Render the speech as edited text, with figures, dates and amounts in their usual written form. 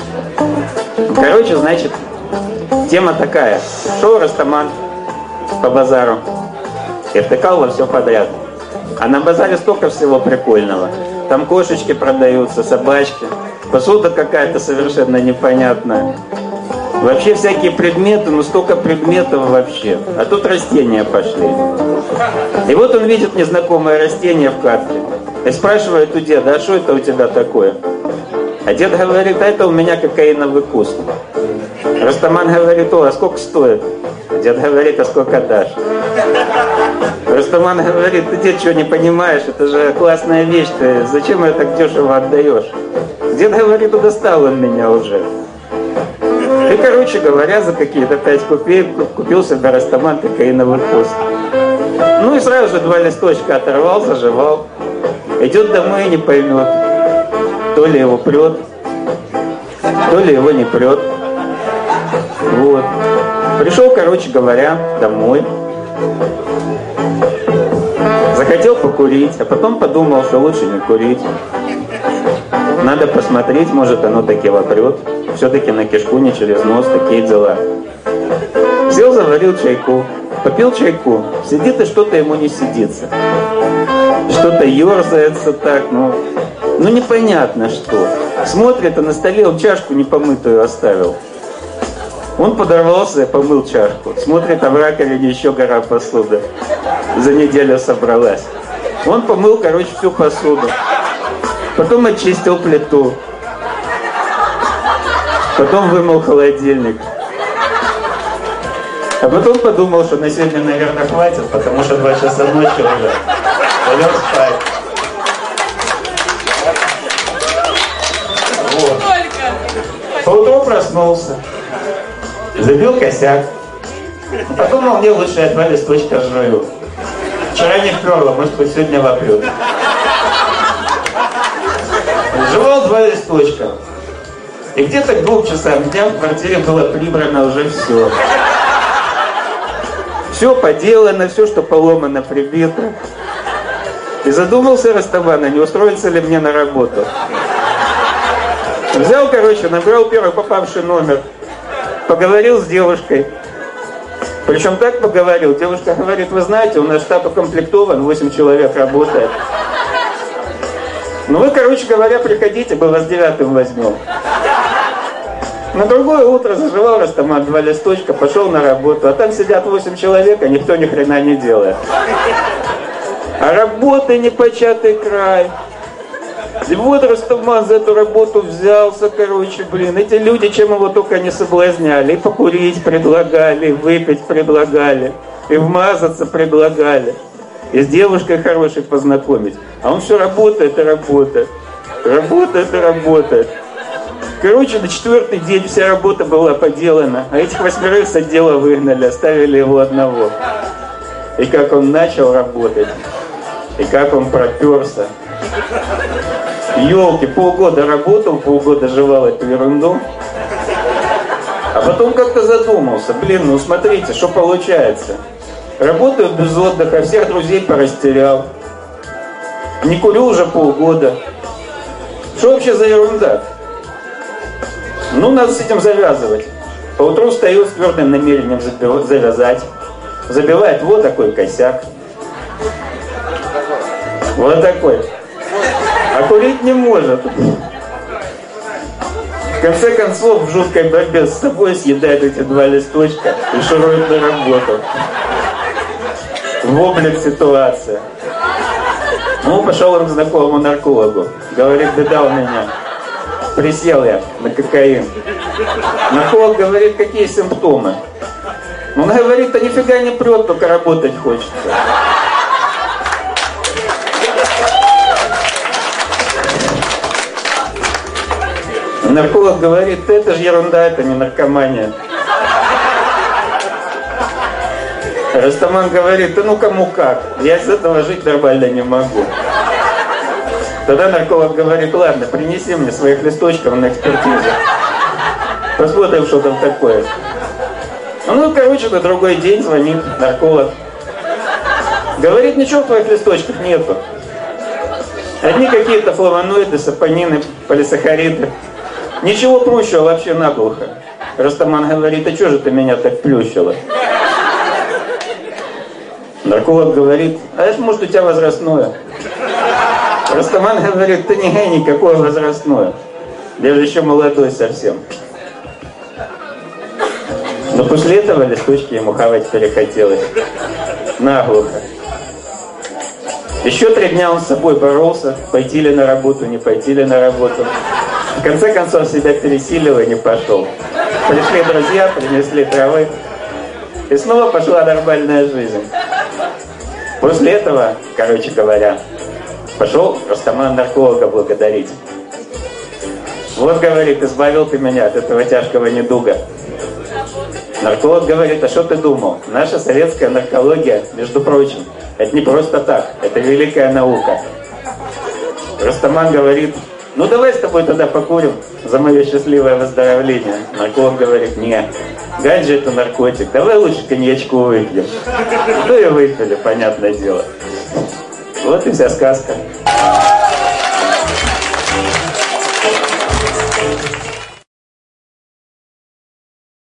Короче, значит, тема такая. Шел Растаман по базару и втыкал во все подряд. А на базаре столько всего прикольного. Там кошечки продаются, собачки, посуда какая-то совершенно непонятная. Вообще всякие предметы, ну столько предметов вообще. А тут растения пошли. И вот он видит незнакомое растение в катке. И спрашивает у деда, а что это у тебя такое? А дед говорит, а это у меня кокаиновый куст. Растаман говорит, о, а сколько стоит? Дед говорит, а сколько дашь? Растаман говорит, ты, дед, что не понимаешь, это же классная вещь, ты зачем ее так дешево отдаешь? Дед говорит, ну достал он меня уже. И, короче говоря, за какие-то 5 копеек купил себе Растаман кокаиновый куст. Ну и сразу же 2 листочка оторвал, заживал. Идет домой и не поймет, то ли его прет, то ли его не прет. Вот. Пришел, короче говоря, домой. Захотел покурить, а потом подумал, что лучше не курить. Надо посмотреть, может оно таки вопрет. Все-таки на кишку не через нос, такие дела. Сел, заварил чайку. Попил чайку. Сидит и что-то ему не сидится. Что-то ерзается так, ну непонятно что. Смотрит, а на столе он чашку непомытую оставил. Он подорвался и помыл чашку. Смотрит, а в раковине еще гора посуды. За неделю собралась. Он помыл, короче, всю посуду. Потом очистил плиту. Потом вымыл холодильник. А потом подумал, что на сегодня, наверное, хватит, потому что 2 часа ночи уже. Полег спать. Вот. Поутру проснулся. Забил косяк. Подумал, мне лучше я 2 листочка жую. Вчера не вперло, может быть, сегодня вопрет. Жевал 2 листочка. И где-то к 2 часам дня в квартире было прибрано уже все. Все поделано, все, что поломано, прибито. И задумался Растаман, не устроиться ли мне на работу. Взял, короче, набрал первый попавший номер. Поговорил с девушкой. Причем так поговорил. Девушка говорит, вы знаете, у нас штат укомплектован, 8 человек работает. Ну вы, короче говоря, приходите, мы вас 9-м возьмем. На другое утро заживал Растаман 2 листочка, пошел на работу. А там сидят 8 человек, а никто ни хрена не делает. А работы непочатый край. И вот Растаман за эту работу взялся, короче, блин. Эти люди чем его только не соблазняли. И покурить предлагали, и выпить предлагали, и вмазаться предлагали, и с девушкой хорошей познакомить. А он все работает и работает. Работает и работает. Короче, на 4-й день вся работа была поделана. А этих 8 с отдела выгнали, оставили его одного. И как он начал работать, и как он проперся. Ёлки, полгода работал, полгода жевал эту ерунду. А потом как-то задумался. Блин, ну смотрите, что получается. Работаю без отдыха, всех друзей порастерял. Не курю уже полгода. Что вообще за ерунда? Ну, надо с этим завязывать. Поутру встаю с твердым намерением завязать. Забивает вот такой косяк. Вот такой. А курить не может. В конце концов, в жуткой борьбе с собой съедает эти 2 листочка и шурует на работу. Воблик ситуация. Ну, пошел он к знакомому наркологу. Говорит, беда у меня. Присел я на кокаин. Нарколог говорит, какие симптомы? Он говорит, да нифига не прет, только работать хочется. Нарколог говорит, это же ерунда, это не наркомания. Растаман говорит, да ну кому как, я с этого жить нормально не могу. Тогда нарколог говорит, ладно, принеси мне своих листочков на экспертизу. Посмотрим, что там такое. Ну, короче, на другой день звонит нарколог. Говорит, ничего в твоих листочках нету. Одни какие-то флавоноиды, сапонины, полисахариды. Ничего прущего, вообще наглухо. Растаман говорит, а что же ты меня так плющила? Нарколог говорит, а это может у тебя возрастное. Растаман говорит, да никакое возрастное. Я же еще молодой совсем. Но после этого листочки ему хавать перехотелось. Наглухо. Еще 3 дня он с собой боролся, пойти ли на работу, не пойти ли на работу. В конце концов себя пересилил и не пошел. Пришли друзья, принесли травы. И снова пошла нормальная жизнь. После этого, короче говоря, пошел Растаман нарколога благодарить. Вот, говорит, избавил ты меня от этого тяжкого недуга. Нарколог говорит, а что ты думал? Наша советская наркология, между прочим, это не просто так, это великая наука. Растаман говорит, ну давай с тобой тогда покурим за мое счастливое выздоровление. Нарколог говорит, не, ганджа это наркотик, давай лучше коньячку выпьем. Ну и выпили, понятное дело. Вот и вся сказка.